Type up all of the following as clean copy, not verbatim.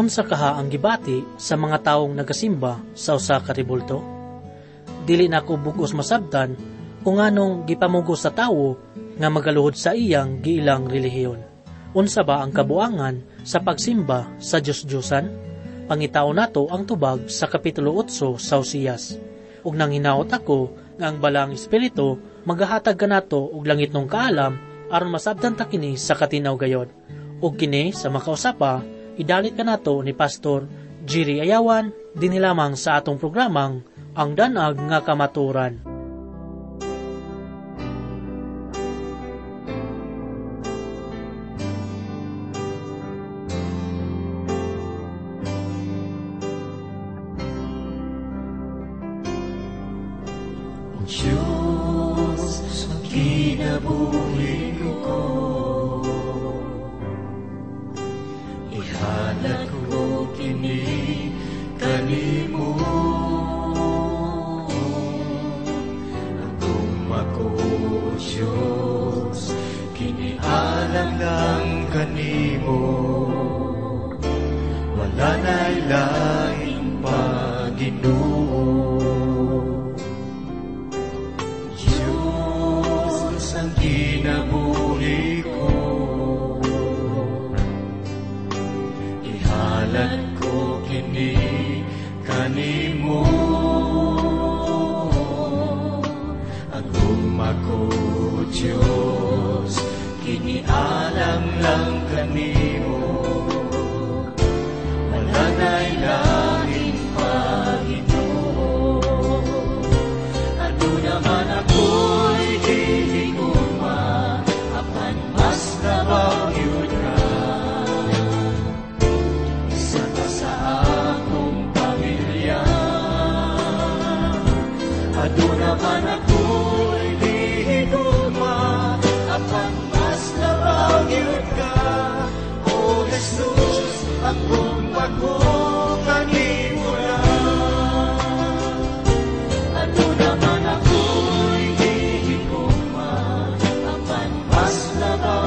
Unsa kaha ang gibati sa mga taong nagasimba sa usa ka rebulto? Dili na ko bugos masabtan kung anong gipamugos sa tawo nga magaluhod sa iyang giilang relihiyon. Unsa ba ang kabuangan sa pagsimba sa Diyos-Diyosan? Pangitao nato ang tubag sa Kapitulo 8 sa Hosias. Ug nang hinaot ako nga ang balang espiritu magahatag kanato og langit nung kaalam aron masabtan ta kini sa katinaw gayod. Ug kini sa makausapa idalit kanato ni Pastor Jerry Ayawan dinhi lamang sa atong programang Ang Danag nga Kamaturan. Diyos, ang kinabuhi ko, ihalat ko kini kanimo. Agum ako, Diyos, kini alam lang kanimo. Wala na'y laing Panginoon. Ang kinabuhi ko, ihalat ko kini kanimo. Agum ako, Diyos, kini alam lang kanimo. Wala na'y lahing Panginoon. Ano naman ako'y nabagyod ka, isa ka sa akong pamilya. Ado naman ako'y lihiguma, apan mas nabagyod ka. O Jesus, akong kanimo na. Ado naman ako'y lihiguma, apan mas nabagyod.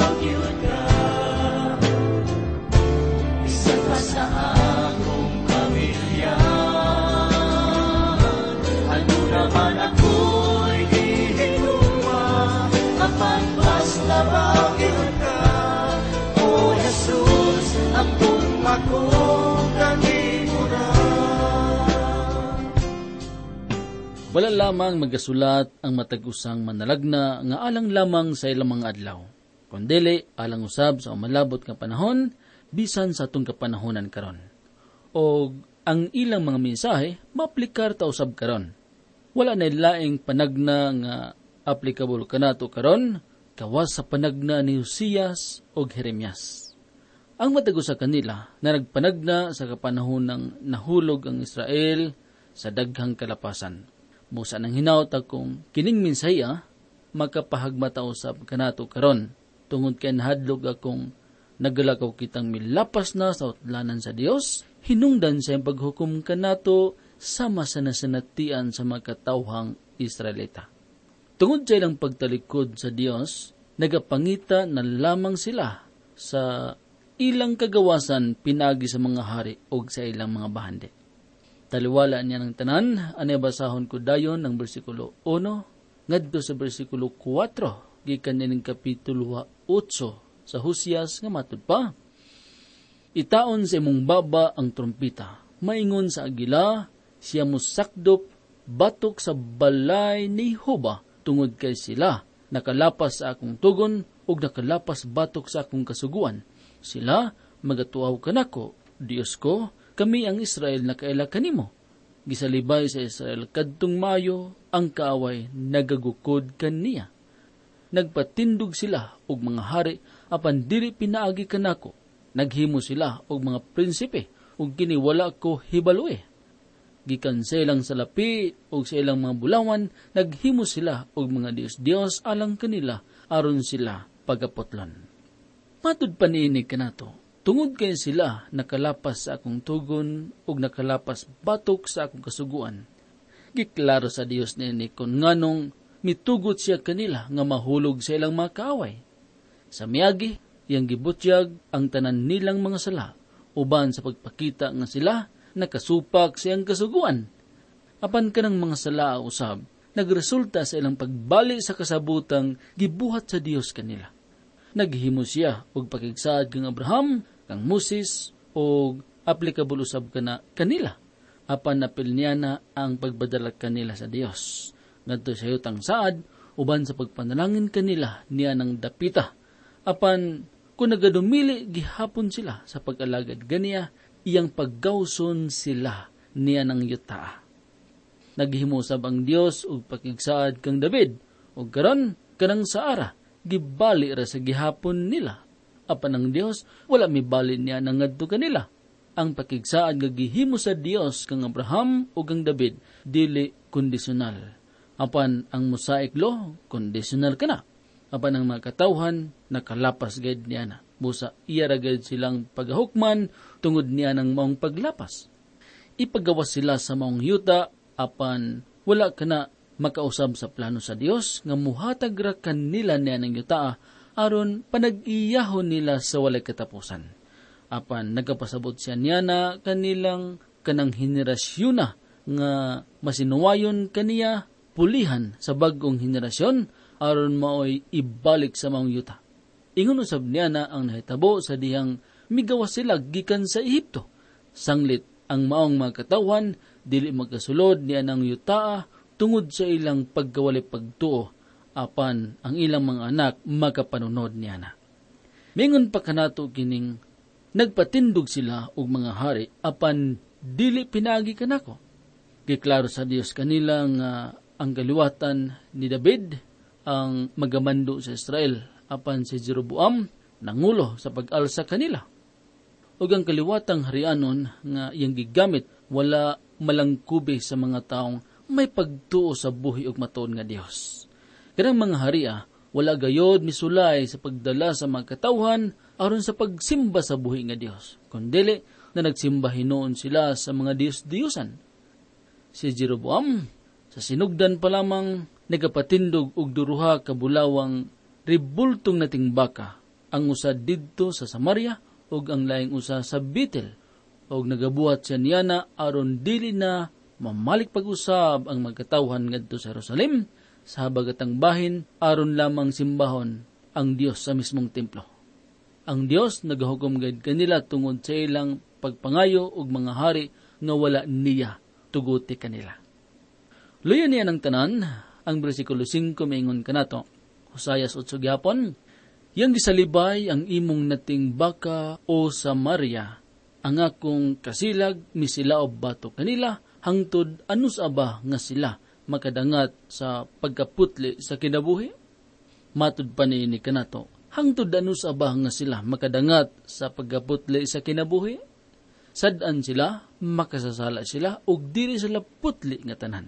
Wala lamang magasulat ang matag-usang manalagna nga alang lamang sa ilang mga adlaw, kundili alang usab sa umalabot nga panahon bisan sa atong kapanahonan karon. O ang ilang mga mensahe maaplikar ta usab karon. Wala na laing panagna nga applicable kanato karon kawas sa panagna ni Hosias o Jeremias. Ang matag-usa kanila na nagpanagna sa kapanahon ng nahulog ang Israel sa daghang kalapasan. Musa nang hinaut akong kining minsaya makapahagmata usab kanato karon tungod kay nahadlok akong nagalakaw kitang milapas na sa utlanan sa Dios hinungdan sa paghukom kanato sama sa nasanatian sa mga katawhang Israelita. Tungod sa ilang pagtalikod sa Dios, nagapangita na lamang sila sa ilang kagawasan pinagi sa mga hari o sa ilang mga bahandi. Taliwala niya ng tanan, anay basahon ko dayon ng versikulo 1, ngadto sa versikulo 4, gikan nining kapitulo 8 sa Hosias nga matud pa. Itaon sa imong baba ang trompeta, maingon sa agila, siya musakdop, batok sa balay ni Hoba, tungod kay sila, nakalapas sa akong tugon, ug nakalapas batok sa akong kasuguan. Sila, magatuaw kanako, Dios ko, kami ang Israel na kaila kanimo. Gisalibay sa Israel kadtong mayo, ang kaaway nagagukod kaniya. Nagpatindog sila og mga hari, apan dili pinaagi kanako. Naghimo sila og mga prinsipe, ug kini wala ko hibalue. Gikan sa ilang salapi og sa ilang mga bulawan, naghimo sila og mga Dios alang kanila, aron sila pagapotlon. Matud pa niinig kanato. Tungod kay sila nakalapas sa akong tugon ug nakalapas batok sa akong kasuguan. Giklaro sa Dios niini kon nganong mitugot siya kanila nga mahulog sa ilang mga kaaway. Sa miagi, iyang gibutyag ang tanan nilang mga sala uban sa pagpakita nga sila nakasupak siyang kasuguan. Apan kanang mga sala usab, nagresulta sa ilang pagbali sa kasabutang gibuhat sa Dios kanila. Naghimo siya og pakigsaad kang Abraham, kang Moses, og applicable usab kanila. Apan napil niya na ang pagbadala kanila sa Dios. Ngadto sa yutang saad, uban sa pagpanalangin kanila niya ng dapita. Apan kung nagadumili gihapon sila sa pag-alagad ganiya, iyang paggawson sila niya ng yuta. Naghimo sab ang Dios og pakigsaad kang David, og karon kanang Saara, gibali ra sa gihapon nila. Apan ang Dios wala mibali niya nang ngadto kanila. Ang pakigsaad nga gihimo sa Dios kang Abraham ug kang David dili kondisyonal. Apan ang Mosaic law kondisyonal kana. Apan ang mga katawhan nakalapas gayud niya na. Busa iya ra gayud silang pagahukman tungod niya ng maong paglapas. Ipagawas sila sa maong yuta, apan wala kana makausab sa plano sa Dios nga muhatag ra kanila niya ng yuta aron panag-iyahon nila sa walay katapusan. Apan nagapasabot siya niya na kanilang kanang henerasyon na nga masinuwayon kaniya pulihan sa bagong henerasyon aron maoy ibalik sa maong yuta. Ingon usab niya na ang nahitabo sa dihang migawas sila gikan sa Ehipto. Sanglit ang maong mga katawhan dili magkasulod niya ng yuta tungod sa ilang pagkawali pagtuo, apan ang ilang mga anak makapanunod niya na. Mingon pa kanato kining nagpatindog sila og mga hari, apan dili pinagi kanako. Giklaro sa Dios kanila nga ang kaliwatan ni David ang magamando sa Israel, apan si Jeroboam nangulo sa pag-alsa kanila. Ug ang kaliwatang harianon nga iyang gigamit wala malangkubi sa mga taong may pagtuo sa buhi ug matuod nga Dios. Kanang mga haria wala gayod misulay sa pagdala sa mga katawhan aron sa pagsimba sa buhi nga Dios, kundi na nagsimba hinuon sila sa mga Diyos-Diyosan. Si Jeroboam sa sinugdan pa lamang nagapatindog og duruha ka bulawang ribultong nating baka, ang usa didto sa Samaria ug ang laing usa sa Betel, og nagabuhat siya niya na aron dili na mamalik pag-usab ang magkatawhan ngadto sa Jerusalem sa habagatang bahin aron lamang simbahon ang Dios sa mismong templo. Ang Dios nagahukom gayud kanila tungod sa ilang pagpangayo og mga hari nga wala niya tuguti kanila. Luyo niya ng tanan, ang bersikulo 5 maingon kanato, Hosea 8 gyapon, yang gisalibay ang imong nating baka o Samaria, ang akong kasilag misilaob bato kanila, hangtod anus aba nga sila makadangat sa pagkaputli sa kinabuhi? Matud pa ni kanato, hangtod anus aba nga sila makadangat sa pagkaputli sa kinabuhi? Sadaan sila, makasasala sila, ug diri sila putli nga tanan.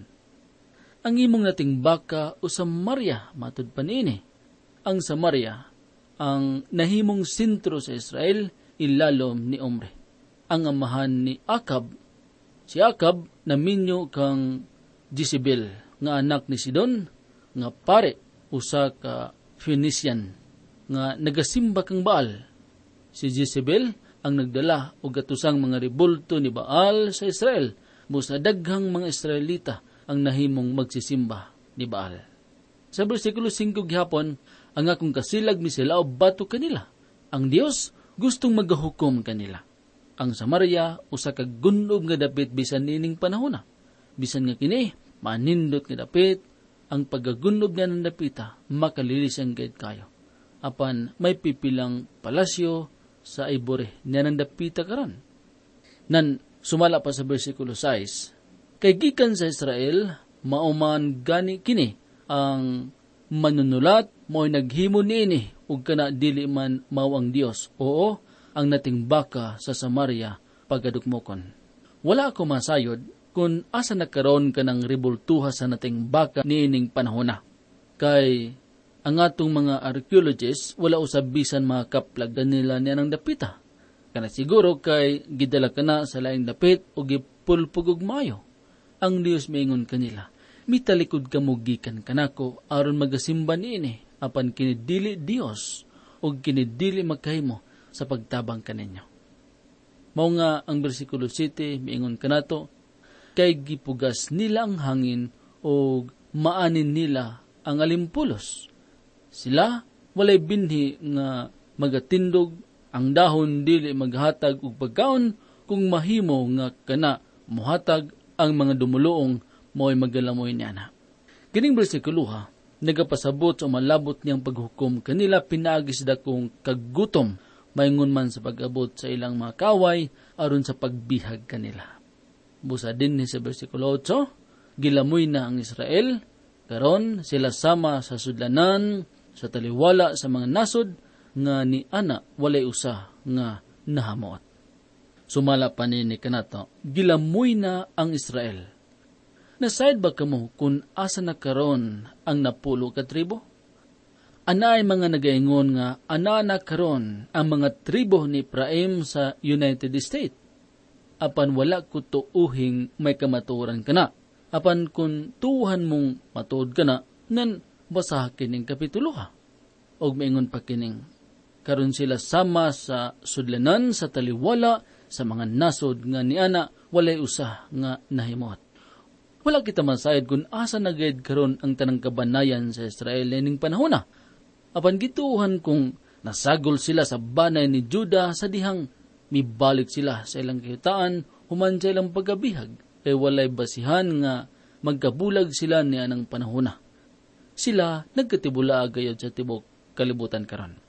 Ang imong nating baka o Samaria, matud pa ni ang Samaria, ang nahimong sentro sa Israel, ilalom ni Omri. Ang amahan ni Akab, si Akab naminyo kang Jezebel, nga anak ni Sidon, nga pare, usa ka Phoenician, nga nagasimba kang Baal. Si Jezebel ang nagdala og gatusang mga ribulto ni Baal sa Israel, busa daghang mga Israelita ang nahimong magsisimba ni Baal. Sa bersikulo 5 gihapon, ang akong kasilag misilaob bato kanila. Ang Dios gustong magahukom kanila. Ang Samaria usa ka gunob nga dapit bisan nining panahon na. Bisan nga kini manindot nga dapit, ang pagagunob nga ng dapita makalilisang gayud kayo. Apan may pipilang palasyo sa Ivory nga ng dapita karon. Nan sumala pa sa bersikulo 6, kay gikan sa Israel mauman gani kini ang manunulat mo'y naghimo niini ug kana dili man mao ang Dios. Oo, ang nating baka sa Samaria pagadukmokon. Wala ako masayod kung asa nagkaroon ka ng ribultuha sa nating baka niining panahon na. Kay ang atong mga archaeologists wala usab bisan makaplag nila niya ng dapita. Kana siguro kay gidala kana sa laing dapit o gipulpug og mayo. Ang Dios maingon kanila, mitalikod ka mo gikan kanako aron magasimba niini, apan kinidili Dios o kinidili magkahimo sa pagtabang kaninyo. Mao nga ang bersikulo 7 miingon kanato, kay gipugas nila ang hangin o maanin nila ang alimpulos. Sila walay binhi nga magatindog, ang dahon dili maghatag og pagkaon, kung mahimo nga kana muhatag ang mga dumuluong mo'y magalamoy niana. Kining bersikulo nagapasabot sa malabot niyang paghukom kanila pinaagis dakong kagutom, maingon man sa pag-abot sa ilang mga kaway aron sa pagbihag kanila. Busa din ni sa bersikulo 8, gilamoy na ang Israel, karon sila sama sa sudlanan, sa taliwala sa mga nasod, nga ni ana walay usa nga nahamuot. Sumala pa ni kanato, gilamoy na ang Israel. Nasayad ba kamo kung asa na karon ang napulo ka tribo? Ana ay mga nagaingon nga ana na karon ang mga tribo ni Efraim sa United States. Apan wala ko tuuhing may kamaturan kana. Apan kung tuhan mong matuod kana, nan basaha kining kapitulo ha. Og maingon pa kining, karon sila sama sa sudlanan sa taliwala sa mga nasod nga niana walay usa nga nahimot. Wala kita masayad kung asa nagayad karon ang tanang kabanayan sa Israel ning panahon na. Apan gituuhan kung nasagol sila sa banay ni Juda sa dihang mibalik sila sa ilang kahitaan human sa ilang pagabihag, kay walay basihan nga magkabulag sila ni anang panahon na. Sila nagkatibula agayod sa tibok kalibutan karon.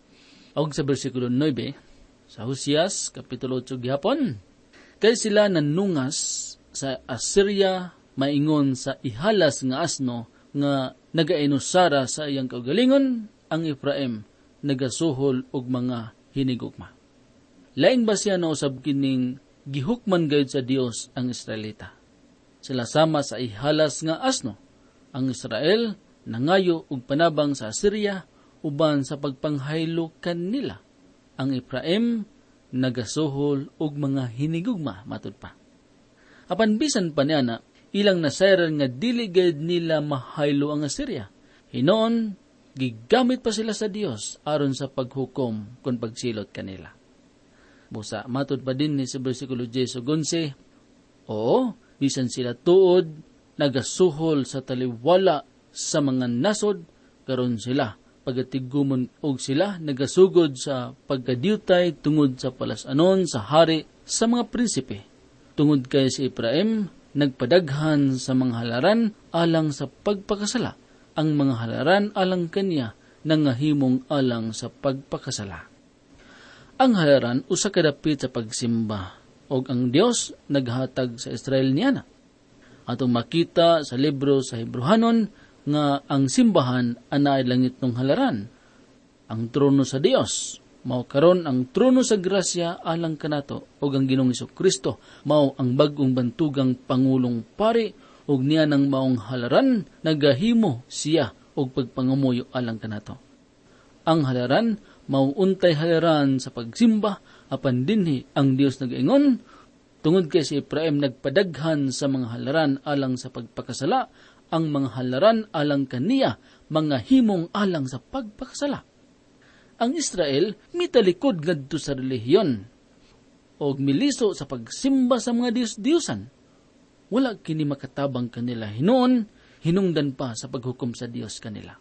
Og sa bersikulo 9 sa Hoseas kapitulo 8 gihapon, kay sila nanungas sa Assyria maingon sa ihalas nga asno nga nagainusara sa iyang kaugalingon, ang Efraim nagasuhol og mga hinigugma. Laing ba siya na usab kining gihukman gayud sa Dios ang Israelita? Sila sama sa ihalas nga asno. Ang Israel nangayo og panabang sa Assyria uban sa pagpanghaylo kanila. Ang Efraim nagasuhol og mga hinigugma matud pa. Apan bisan pa niana, ilang nasayran nga dili gayud nila mahaylo ang Assyria. Hinoon gigamit pa sila sa Dios aron sa paghukom kung pagsilot kanila. Busa matud pa din ni sa bersikulo 10:11, oo, bisan sila tuod nagasuhol sa taliwala sa mga nasod, karon sila pagatigumon og sila nagasugod sa pagkadiutay tungod sa palasanon sa hari sa mga prinsipe. Tungod kay si Efraim nagpadaghan sa mga halaran alang sa pagpakasala, ang mga halaran alang kanya nangahimong alang sa pagpakasala. Ang halaran usa kadapit sa pagsimba, og ang Dios naghatag sa Israel niana. Atong makita sa libro sa Hebrehanon nga ang simbahan anay langit ng halaran. Ang trono sa Dios mao karon ang trono sa grasya alang kanato, og ang Ginoong Hesukristo mao ang bag-ong bantugang pangulong pari, og niya ng maong halaran nagahimo siya og pagpangamuyo alang kanato. Ang halaran mao untay halaran sa pagsimba, apan dinhi ang Dios nagaingon, tungod kay si Efraim nagpadaghan sa mga halaran alang sa pagpakasala, ang mga halaran alang kaniya mga himong alang sa pagpakasala. Ang Israel mitalikod ngadto sa relihiyon og miliso sa pagsimba sa mga Diyos-Diyosan. Wala kini makatabang kanila hinoon, hinungdan pa sa paghukom sa Dios kanila.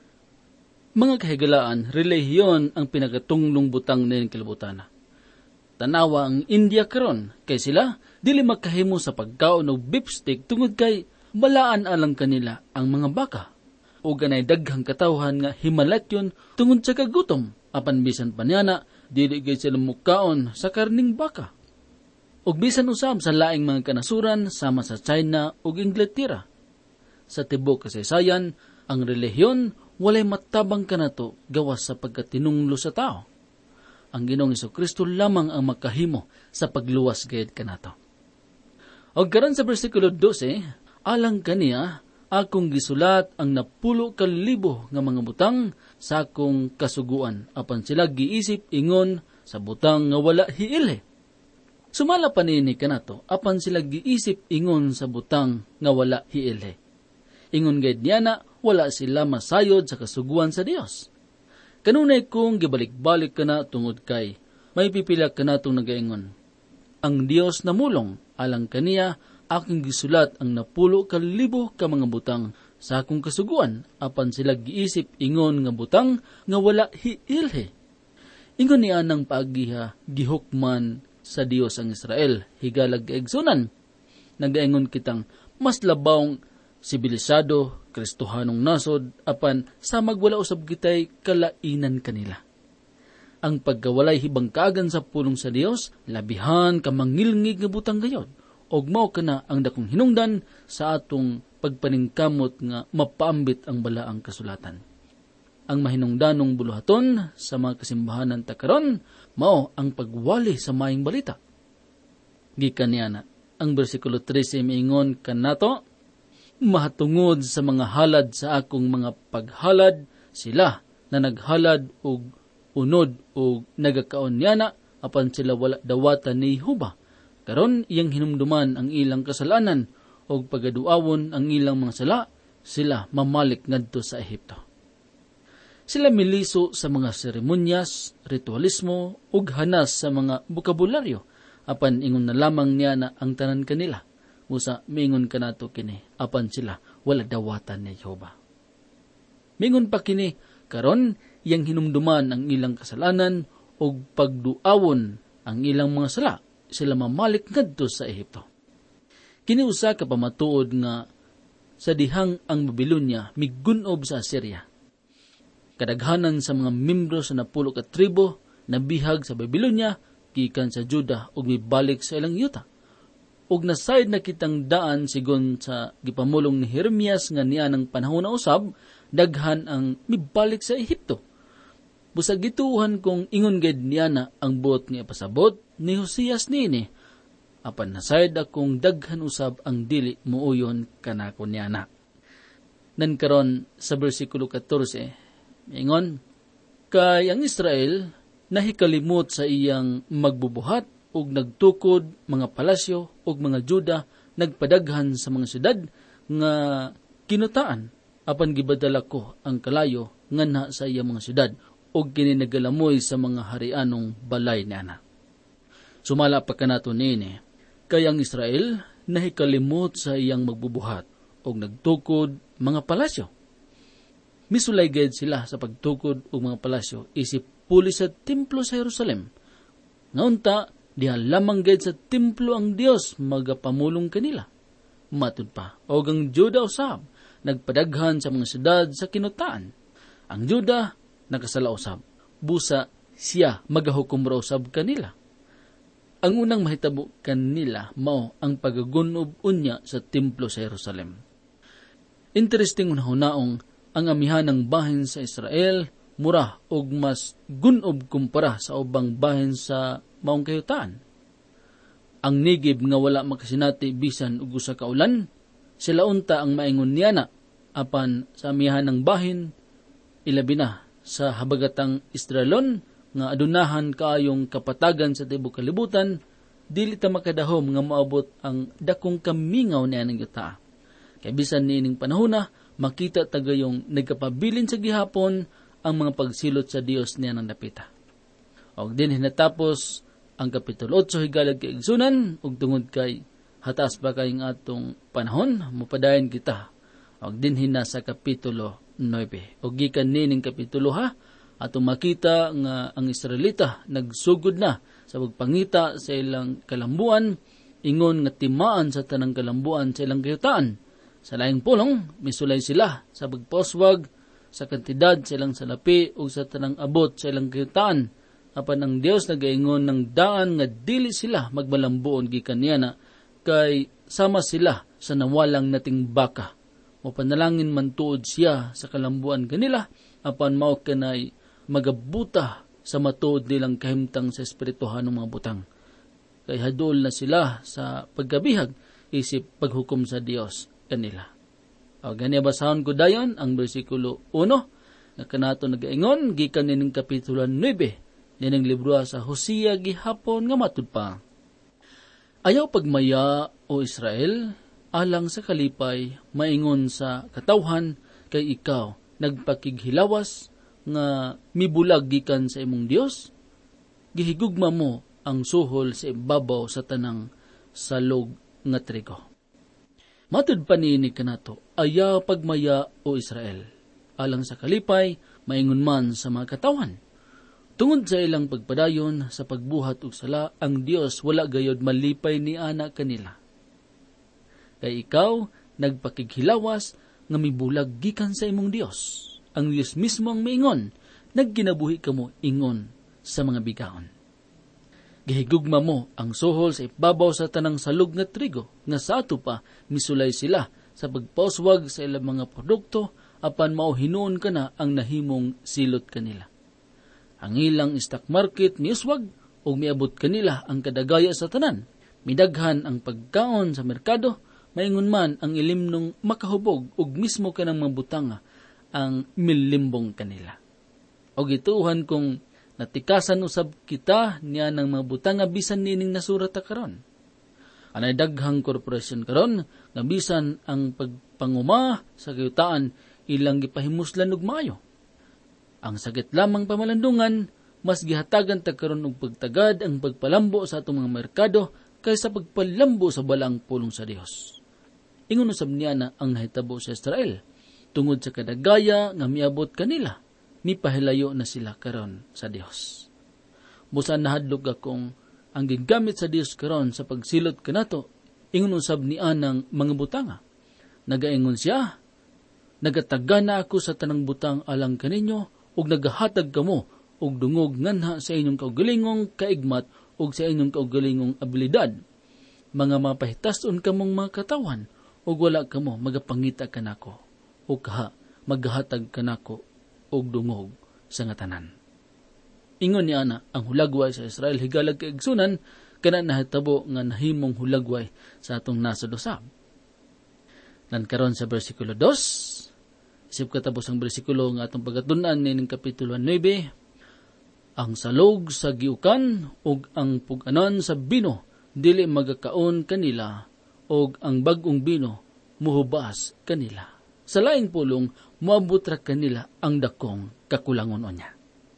Mga kahigalaan, relihiyon ang pinagatunglong butang nin kalibutana. Tanawa ang India karon, kay sila dili makahimo sa pagkaon og beef steak tungod kay balaan alang kanila ang mga baka. O ganay daghang katawhan nga himalatyon tungod sa kagutom, apan bisan panyana dili gay sila mukaon sa karning baka. Og bisan usab sa laing mga kanasuran sama sa China ug Inglaterra. Sa tibok kasaysayan, ang relihiyon walay matabang kanato gawas sa pagkatinunglo sa tao. Ang Ginoong Hesukristo lamang ang makahimo sa pagluwas gayud kanato. Og karon sa bersikulo 12, alang kaniya akong gisulat ang 10,000 nga mga butang sa akong kasuguan, apan sila giisip ingon sa butang nga wala hiili. Sumala pa ni kanato, apan sila giisip ingon sa butang nga wala hiili. Ingon gayud niya na wala sila masayod sa kasuguan sa Dios. Kanunay kong gibalik-balik ka na tungod kay may pipila ka na itong nagaingon. ang Dios namulong alang kaniya aking gisulat ang 10,000 ka mga butang sa akong kasuguan apan sila giisip ingon nga butang nga wala hiilhe. Ingon niya ng paagiha gihukman sa Dios ang Israel higalag kaigsunan. Nagaingon kitang mas labawng sibilisado, Kristohanong nasod, apan samag wala usab kitay kalainan kanila. Ang pagkawalay hibangkagan sa pulong sa Dios, labihan ka mangilngig nga butang gayod, og mao kana ang dakong hinungdan sa atong pagpaningkamot nga mapaambit ang balaang kasulatan. Ang mahinungdanong buluhaton sa mga kasimbahanan takaron, mao ang pagwali sa maayong balita. Gikan niya na, ang versikulo 13 miingon kanato, mahatungod sa mga halad sa akong mga paghalad, sila na naghalad og unod o nagakaon niyana, apan sila wala dawatan ni Huba. Karon iyang hinumduman ang ilang kasalanan, o pagaduawon ang ilang mga sala, sila mamalik ngadto sa Ehipto. Sila miliso sa mga seremonyas, ritualismo, ug hanas sa mga bokabularyo, apan ingon na lamang niya na ang tanan kanila. Musa, mingon ka nato kini, apan sila wala dawatan ni Jehova. Mingon pa kini, karon yang hinumduman ang ilang kasalanan o pagduawon ang ilang mga sala, sila mamalik ngadto sa Ehipto. Kini usa ka pamatuod nga sa dihang ang Babilonya migunob sa Assyria. Kadaghanan sa mga membro sa 10 ka tribo nabihag sa Babilonya gikan sa Juda ug mibalik sa ilang yuta. Ug nasayad na kitang daan sigon sa gipamulong ni Jeremias nga niya ng panahon na usab, daghan ang mibalik sa Ehipto. Busag gituhan kong ingon ged niya na ang buot nga pasabot ni Hosias nini, apan nasayad akong daghan usab ang dili muuyon kanako niya na. Nankaron sa versikulo 14, ingon, kay ang Israel nahikalimot sa iyang magbubuhat ug nagtukod mga palasyo ug mga Juda nagpadaghan sa mga syudad nga kinutaan apan gibadala ko ang kalayo nganha sa iyang mga syudad ug kini nagalamoy sa mga harianong balay niana. Sumala pa kanato nini, kay ang Israel nahikalimot sa iyang magbubuhat ug nagtukod mga palasyo. Misulay gayud sila sa pagtukod ug mga palasyo isip puli sa templo sa Jerusalem. Ngaunta diha lamang gayud sa templo ang Dios magapamulong kanila. Matud pa, og ang Juda usab nagpadaghan sa mga syudad sa kinutaan. Ang Juda nakasala usab, busa siya magahukom ra usab kanila. Ang unang mahitabo kanila mao ang pagagunob unya sa templo sa Jerusalem. Interesting hunaong ang amihan ng bahin sa Israel mura og mas gunob kumpara sa ubang bahin sa maong kayutaan. Ang Nigib nga wala makasinati bisan og usa ka ulan, sila unta ang maingon niya na, apan sa amihan ng bahin, ilabi na sa habagatang Israelon nga adunahan kaayong kapatagan sa tibok kalibutan, dili ta makadahom nga maabot ang dakong kamingaw niya ng yuta. Kay bisan niining panahona, makita tagayong nagkapabilin sa gihapon ang mga pagsilot sa Dios niya ng napita. Og din hinatapos ang Kapitulo 8 higalag kay igsunan ug tungod kay hatas pa kay ng atong panahon mupadayon kita. Og din hina sa Kapitulo 9. Og gikan nining kapitulo ha atong makita nga ang Israelita nagsugod na sa pagpangita sa ilang kalambuan, ingon nga timaan sa tanang kalambuan sa ilang kayutaan. Sa laing pulong misulay sila sa pagpaswag sa kantidad sa ilang salapi o sa tanang abot sa ilang kayutaan. Apan ang Dios nagaingon ng daan nga dili sila magmalambuon gikan niya na kay sama sila sa nawalang nating baka. O panalangin man tuod siya sa kalambuan kanila, apan mao kanay magabuta sa matuod nilang kahimtang sa espirituhan ng mga butang. Kay hadol na sila sa pagkabihag isip paghukom sa Dios kanila. O gani basahon ko dayon ang bersikulo 1 na kanato nagaingon gikan nining kapitulo 9 nining libro sa Hosea gihapon nga matud pa. Ayaw pagmaya o Israel, alang sa kalipay, maingon sa katawhan kay ikaw, nagpakighilawas nga mibulag gikan sa imong Dios. Gihigugma mo ang suhol sa ibabaw sa tanang salog nga trigo. Matud pa niini kanato, aya pagmaya o Israel, alang sa kalipay, maingon man sa mga katawan. Tungod sa ilang pagpadayon sa pagbuhat ug sala, ang Dios wala gayod malipay ni ana kanila. Kay ikaw nagpakighilawas nga mibulag gikan sa imong Dios. Ang Dios mismo ang maingon, nagkinabuhi kamo ingon sa mga bigaon. Gihigugma mo ang suhol sa ibabaw sa tanang salog nga trigo, nga sa ato pa misulay sila sa pagpauswag sa ilang mga produkto, apan mao hinuon ka na ang nahimong silot kanila. Ang ilang stock market miuswag o miabot kanila ang kadagaya sa tanan. Midaghan ang pagkaon sa merkado, maingon man ang ilimnong makahubog ug mismo kanang mabutanga ang milimbong kanila. O gituhan kung natikasan usab kita niya ng mga butanga bisan nining nasurat karon. Anay daghang korporasyon karon nga bisan ang pagpanguma sa kayutaan ilang gipahimuslan og maayo. Ang sakit lamang pamalandungan, mas gihatagan ta karon og pagtagad ang pagpalambo sa atong mga merkado kaysa pagpalambo sa balang pulong sa Dios. Ingon usab niya na ang nahitabo sa Israel tungod sa kadagaya nga miabot kanila, mipahilayo na sila karon sa Dios. Busa nahadlok akong ang gigamit sa Dios karon sa pagsilot kanato, ingon usab ni anang mga butanga. Nagaingon siya, nagataga na ako sa tanang butang alang kaninyo, ug nagahatag kamo og dungog nganha sa inyong kaugalingong kaigmat ug sa inyong kaugalingong abilidad. Mga mapahitas-on kamong mga katawan, ug wala kamo magapangita kanako, ug kaha maghatag kanako og dungog sa nga tanan. Ingon niya na ang hulagway sa Israel higalag kaigsunan kana nahitabo nga nahimong hulagway sa atong nasod usab. Nan karon sa bersikulo 2, isip katapos ang bersikulo nga atong pagatun-an nining kapitulo 9, ang salog sa giukan ug ang puganan sa bino dili magakaon kanila ug ang bag-ong bino muhubas kanila. Sa laing pulong moabot ra kanila ang dakong kakulangon niya.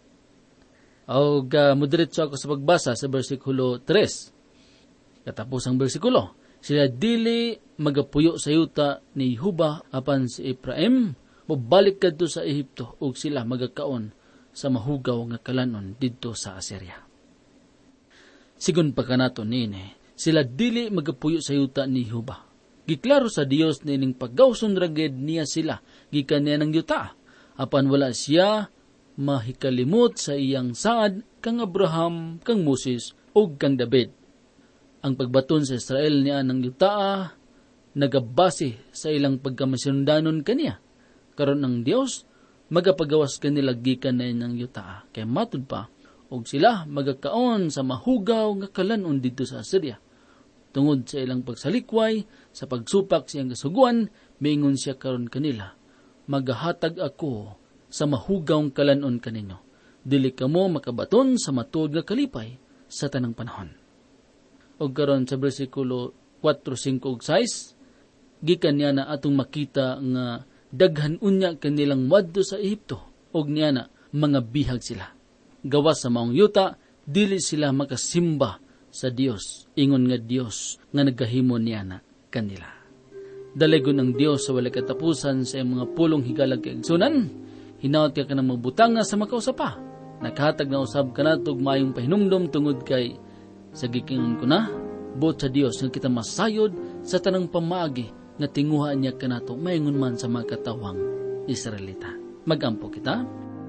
Og moderetso ako sa pagbasa sa bersikulo 3. Katapos ang bersikulo, sila dili magapuyo sa yuta ni Huba apan si Ephraim mobalik kadto sa Ehipto ug sila magakaon sa mahugaw nga kalanon didto sa Assyria. Sigon pa kanato nini, sila dili magapuyo sa yuta ni Huba. Giklaro sa Dios nining paggawson raged niya sila gikan niya ng yuta, apan wala siya mahikalimot sa iyang saad kang Abraham, kang Moses ug kang David. Ang pagbaton sa Israel niya ng yuta nagabase sa ilang pagkamasinundanon kaniya. Karon ang Dios magapagawas kanila gikan na ng yuta, kay matud pa og sila magakaon sa mahugaw nga kalanon didto sa Assyria. Tungod sa ilang pagsalikway, sa pagsupak siyang kasuguan, maingon siya karon kanila, magahatag ako sa mahugawng kalanon kaninyo. Dili kamo makabaton sa matuod nga kalipay sa tanang panahon. O karon sa bersikulo 4, 5 ug 6, gikan niya na atong makita nga daghan unya kanilang wadto sa Ehipto, og niya na mga bihag sila. Gawas sa maong yuta, dili sila makasimba sa Dios, ingon nga Dios nga nagahimo niya na kanila. Dalagon ang Dios sa walay katapusan sa mga pulong higalag kaigsunan, hinawat ka ng magbutanga sa makausapa. Nakahatag na usab ka na tug mayong pahinumdom tungod kay sa gikingon ko na, buot sa Dios nga kita masayod sa tanang pamaagi nga tinguha niya ka na to mayngon man sa mga katawang Israelita. Magampo kita.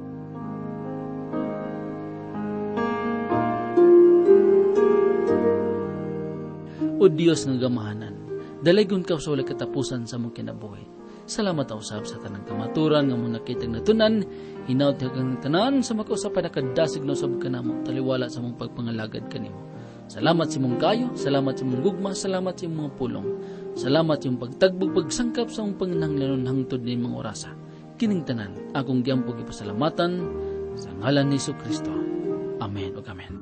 O Dios nga gamahanan, dalaygon ka sa walay katapusan sa mong kinabuhi. Salamat usab sa tanang kamaturan nga mong nakitang natunan, hinawt kang tanan sa makausapan nakadasig na usab ka namo, taliwala sa mong pagpangalagad kanimo. Salamat sa mong kayo, salamat sa mong gugma, salamat sa mga pulong, salamat yung pagtagbog pagsangkap sa mong panginahanglanon hangtod ni mga orasa. Kining tanan, akong giampo gipasalamatan sa ngalan ni Jesucristo. Amen ug amen.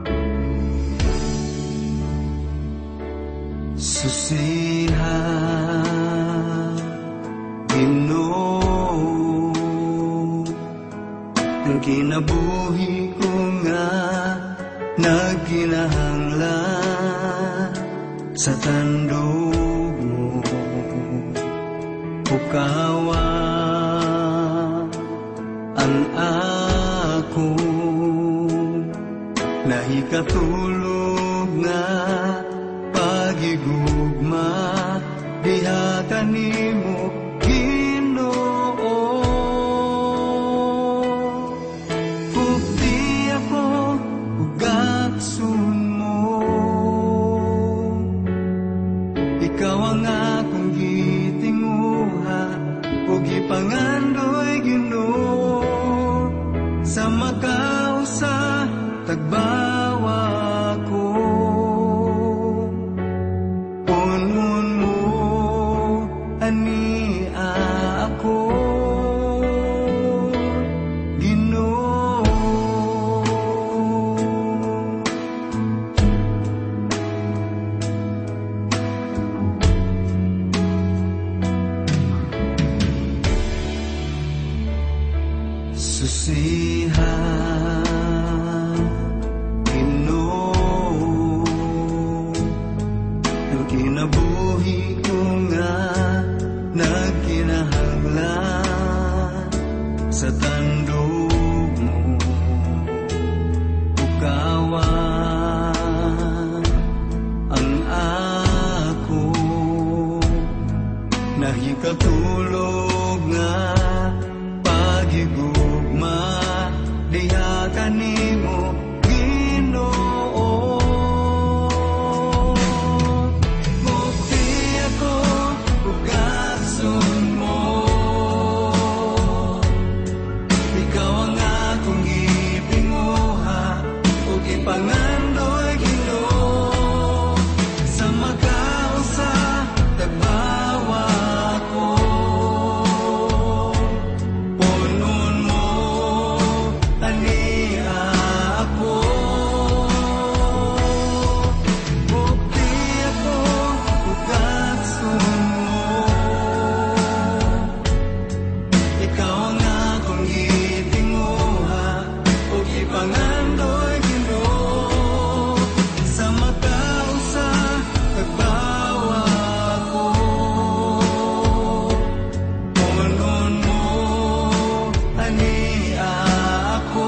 Susihan kinabuhi ko nga nagkinahanglan sa tandog mo, ukawa ang ako nahikatulog nga pagigugma diha kanimo Ginoo. Pugdi ako ug agsun mo, ikaw ang akong gitinguha ug gipangandoy Ginoo. Sa makausa tagbawa ko, punon mo ani ako Ginoo. Susihan Ginoo ang kinabuhi ko nga nagkinahanglan sa tandog mo, ukawa ang ako nahikatulog nga pagigugma diha kanimo Ginoo. Mukti ako ug agsun mo, ikaw ang akong gitinguha ug ipangandoy Ginoo. Sa makausa tagbawa ko, punon mo ani ako. Bukti ako ug agsun mo, ikaw ang akong gitinguha ug ipangandoy Ginoo. Sa makausa tagbawa ko, punon mo ani ako.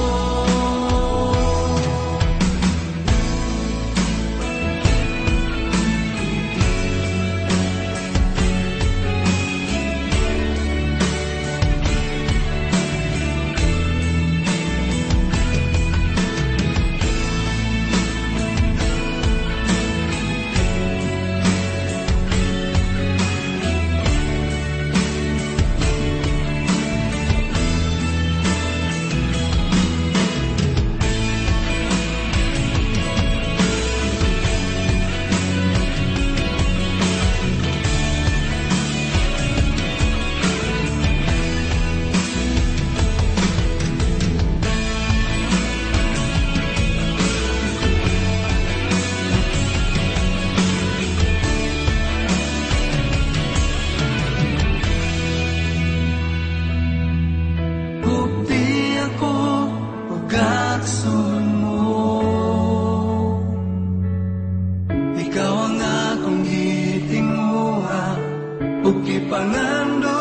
Bukti ako ug agsun mo, ikaw ang akong gitinguha ug ipangandoy